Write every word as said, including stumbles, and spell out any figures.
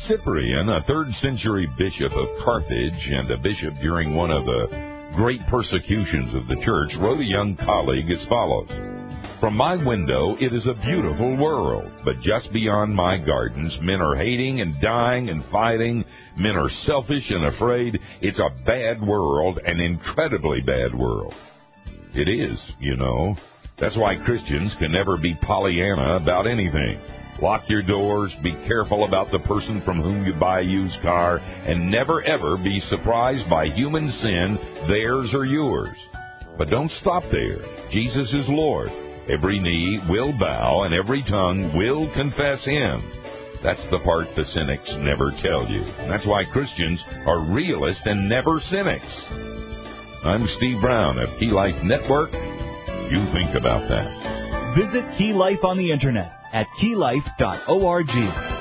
Cyprian, a third century bishop of Carthage and a bishop during one of the great persecutions of the church, wrote a young colleague as follows. From my window, it is a beautiful world, but just beyond my gardens, men are hating and dying and fighting. Men are selfish and afraid. It's a bad world, an incredibly bad world. It is, you know. That's why Christians can never be Pollyanna about anything. Lock your doors, be careful about the person from whom you buy a used car, and never ever be surprised by human sin, theirs or yours. But don't stop there. Jesus is Lord. Every knee will bow and every tongue will confess Him. That's the part the cynics never tell you. That's why Christians are realists and never cynics. I'm Steve Brown of Key Life Network. You think about that. Visit Key Life on the Internet at key life dot org.